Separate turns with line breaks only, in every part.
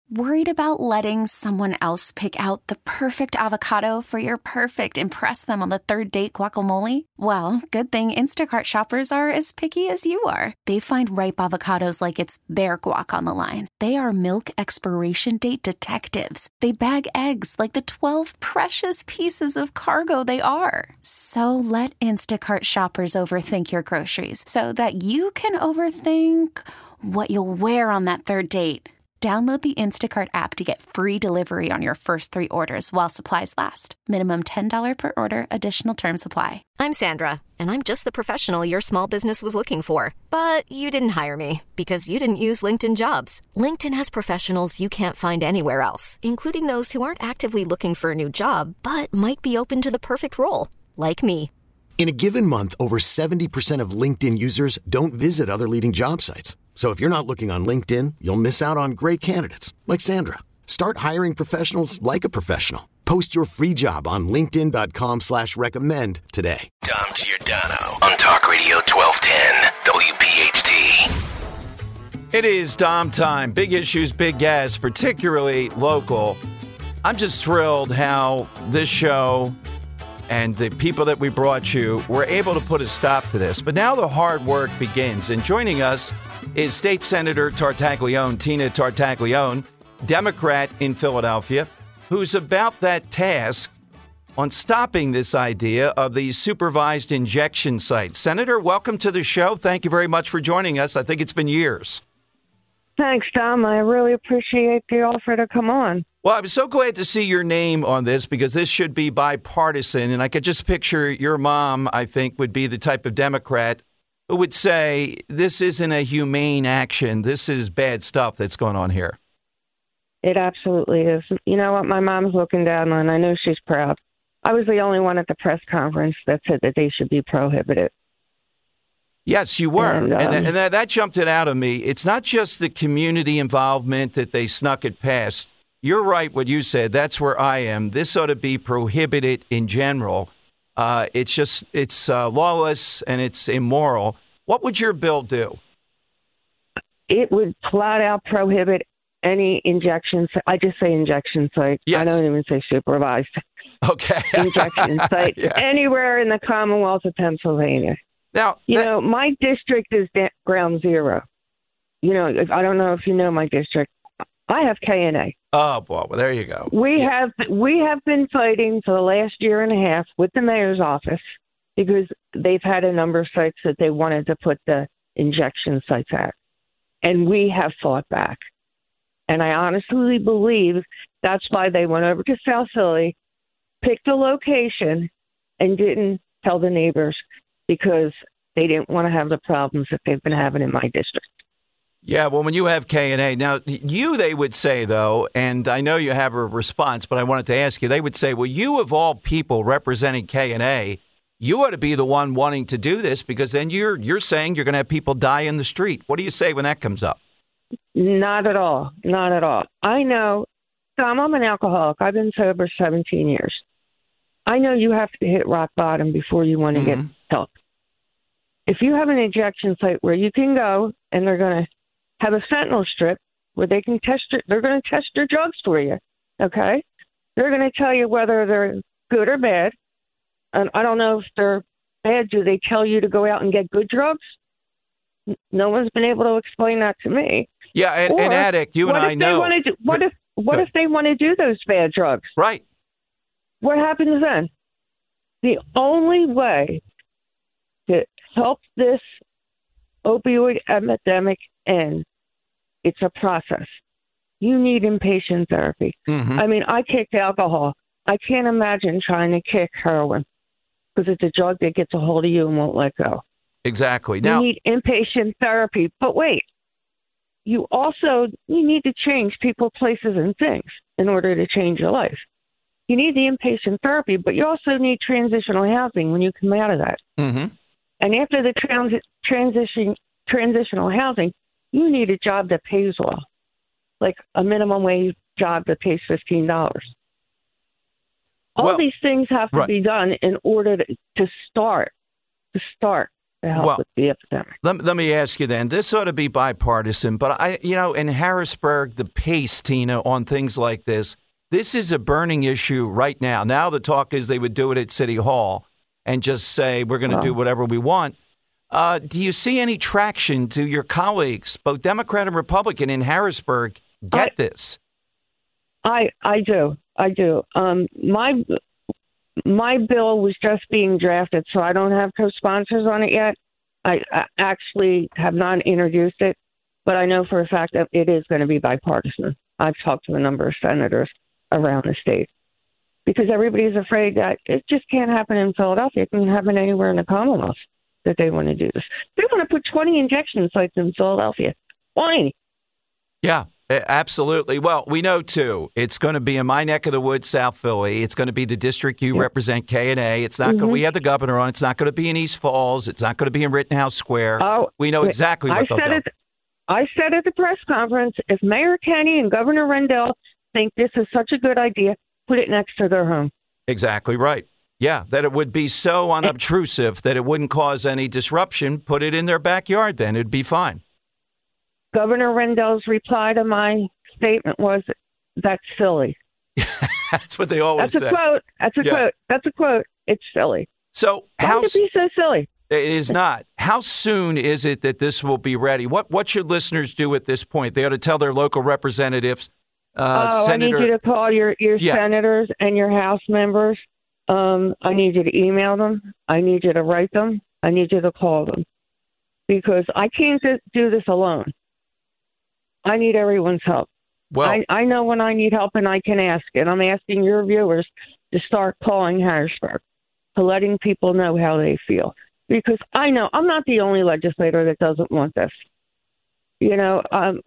Worried about letting someone else pick out the perfect avocado for your perfect impress them on the third date guacamole? Well, good thing Instacart shoppers are as picky as you are. They find ripe avocados like it's their guac on the line. They are milk expiration date detectives. They bag eggs like the 12 precious pieces of cargo they are. So let Instacart shoppers overthink your groceries so that you can overthink what you'll wear on that third date. Download the Instacart app to get free delivery on your first 3 orders while supplies last. Minimum $10 per order. Additional terms apply.
I'm Sandra, and I'm just the professional your small business was looking for. But you didn't hire me because you didn't use LinkedIn Jobs. LinkedIn has professionals you can't find anywhere else, including those who aren't actively looking for a new job, but might be open to the perfect role, like me.
In a given month, over 70% of LinkedIn users don't visit other leading job sites. So if you're not looking on LinkedIn, you'll miss out on great candidates like Sandra. Start hiring professionals like a professional. Post your free job on linkedin.com/recommend today.
Dom Giordano on Talk Radio 1210 WPHT.
It is Dom time. Big issues, big gas, particularly local. I'm just thrilled how this show and the people that we brought you were able to put a stop to this. But now the hard work begins. And joining us is State Senator Tartaglione, Tina Tartaglione, Democrat in Philadelphia, who's about that task on stopping this idea of these supervised injection sites. Senator, welcome to the show. Thank you very much for joining us. I think it's been years.
Thanks, Tom. I really appreciate the offer to come on.
Well, I'm so glad to see your name on this because this should be bipartisan. And I could just picture your mom, I think, would be the type of Democrat who would say, this isn't a humane action. This is bad stuff that's going on here.
It absolutely is. You know what? My mom's looking down on. I know she's proud. I was the only one at the press conference that said that they should be prohibited.
Yes, you were.
And
that jumped it out of me. It's not just the community involvement that they snuck it past. You're right what you said. That's where I am. This ought to be prohibited in general. It's lawless and it's immoral. What would your bill do?
It would flat out prohibit any injection. I just say injection site.
Yes.
I don't even say supervised.
Okay.
Injection site
Yeah.
anywhere in the Commonwealth of Pennsylvania.
Now,
You know, my district is ground zero. You know, I don't know if you know my district. I have KNA.
Oh, boy. Well, there you go.
We have been fighting for the last year and a half with the mayor's office because they've had a number of sites that they wanted to put the injection sites at. And we have fought back. And I honestly believe that's why they went over to South Philly, picked a location, and didn't tell the neighbors because they didn't want to have the problems that they've been having in my district.
Yeah, well, when you have K&A, now they would say, though, and I know you have a response, but I wanted to ask you, they would say, well, you of all people representing K&A, you ought to be the one wanting to do this because then you're saying you're going to have people die in the street. What do you say when that comes up?
Not at all. Not at all. I know, Tom, I'm an alcoholic. I've been sober 17 years. I know you have to hit rock bottom before you want to get help. If you have an injection site where you can go and they're going to have a fentanyl strip where they can they're going to test your drugs for you, okay? They're going to tell you whether they're good or bad. And I don't know if they're bad. Do they tell you to go out and get good drugs? No one's been able to explain that to me.
Yeah, an addict, you and I know.
What if they want to do those bad drugs?
Right.
What happens then? The only way to help this opioid epidemic end, it's a process. You need inpatient therapy.
Mm-hmm.
I mean, I kicked alcohol. I can't imagine trying to kick heroin because it's a drug that gets a hold of you and won't let go.
Exactly. Now,
you need inpatient therapy. But wait, you need to change people, places, and things in order to change your life. You need the inpatient therapy, but you also need transitional housing when you come out of that.
Mm-hmm.
And after the transitional housing, you need a job that pays well, like a minimum wage job that pays $15. All these things have to be done in order to start. to help with the epidemic.
Let me ask you then. This ought to be bipartisan, but in Harrisburg, the pace, Tina, on things like this is a burning issue right now. Now the talk is they would do it at City Hall and just say we're going to do whatever we want. Do you see any traction to your colleagues, both Democrat and Republican in Harrisburg, get this?
I do. My bill was just being drafted, so I don't have co-sponsors on it yet. I actually have not introduced it, but I know for a fact that it is going to be bipartisan. I've talked to a number of senators around the state because everybody's afraid that it just can't happen in Philadelphia. It can happen anywhere in the Commonwealth that they want to do this. They want to put 20 injection sites in Philadelphia. 20.
Yeah. Absolutely. Well, we know, too, it's going to be in my neck of the woods, South Philly. It's going to be the district you represent, K&A. It's not going to, we have the governor on. It's not going to be in East Falls. It's not going to be in Rittenhouse Square. We know exactly what they'll do.
I said at the press conference, if Mayor Kenney and Governor Rendell think this is such a good idea, put it next to their home.
Exactly right. Yeah, that it would be so unobtrusive that it wouldn't cause any disruption. Put it in their backyard, then. It'd be fine.
Governor Rendell's reply to my statement was, "That's silly."
That's what they always say.
That's a quote. That's a quote. It's silly.
So
how would it be so silly?
It is not. How soon is it that this will be ready? What should listeners do at this point? They ought to tell their local representatives.
I need you to call your senators and your House members. I need you to email them. I need you to write them. I need you to call them because I can't do this alone. I need everyone's help. Well, I know when I need help and I can ask, and I'm asking your viewers to start calling Harrisburg, to letting people know how they feel. Because I know I'm not the only legislator that doesn't want this. They're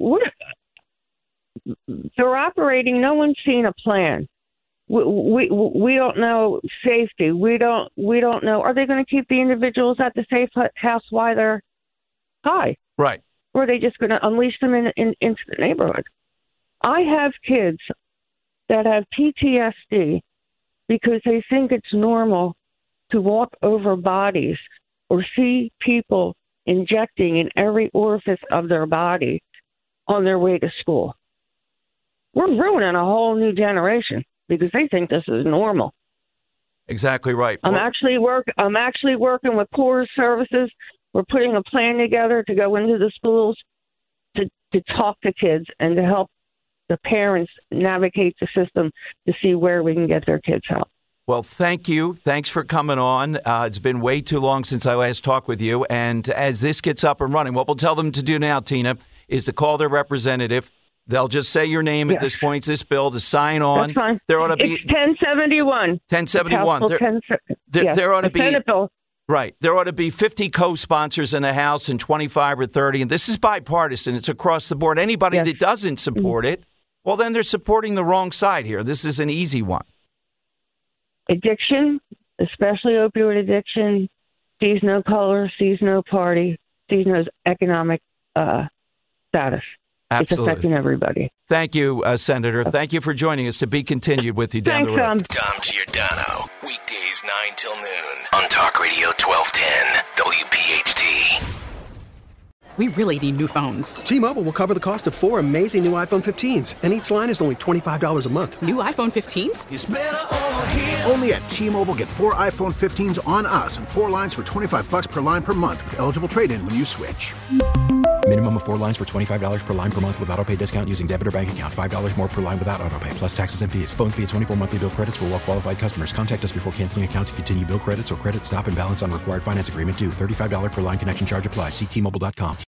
operating. No one's seen a plan. We don't know safety. We don't know. Are they going to keep the individuals at the safe house while they're high?
Right.
Or are they just going to unleash them into the neighborhood? I have kids that have PTSD because they think it's normal to walk over bodies or see people injecting in every orifice of their body on their way to school. We're ruining a whole new generation because they think this is normal.
Exactly right.
I'm actually working with Corps Services. We're putting a plan together to go into the schools to talk to kids and to help the parents navigate the system to see where we can get their kids help.
Well, thank you. Thanks for coming on. It's been way too long since I last talked with you. And as this gets up and running, what we'll tell them to do now, Tina, is to call their representative. They'll just say your name at this point, this bill, to sign on.
That's fine.
There ought to be
1071.
1071. There ought to be.
Senate bill.
Right. There ought to be 50 co-sponsors in the House and 25 or 30. And this is bipartisan. It's across the board. Anybody that doesn't support it, well, then they're supporting the wrong side here. This is an easy one.
Addiction, especially opioid addiction, sees no color, sees no party, sees no economic status.
Absolutely.
It's affecting everybody.
Thank you, Senator. Thank you for joining us. To be continued with you down the road.
Tom Giordano, weekdays 9 till noon on Talk Radio 1210 WPHT.
We really need new phones.
T-Mobile will cover the cost of 4 amazing new iPhone 15s, and each line is only $25 a month.
New iPhone 15s?
It's better over here. Only at T-Mobile, get 4 iPhone 15s on us and 4 lines for $25 per line per month with eligible trade-in when you switch.
Minimum of 4 lines for $25 per line per month with autopay discount using debit or bank account. $5 more per line without autopay, plus taxes and fees. Phone fee at 24 monthly bill credits for well-qualified customers. Contact us before canceling account to continue bill credits or credit stop and balance on required finance agreement due. $35 per line connection charge applies. See T-Mobile.com.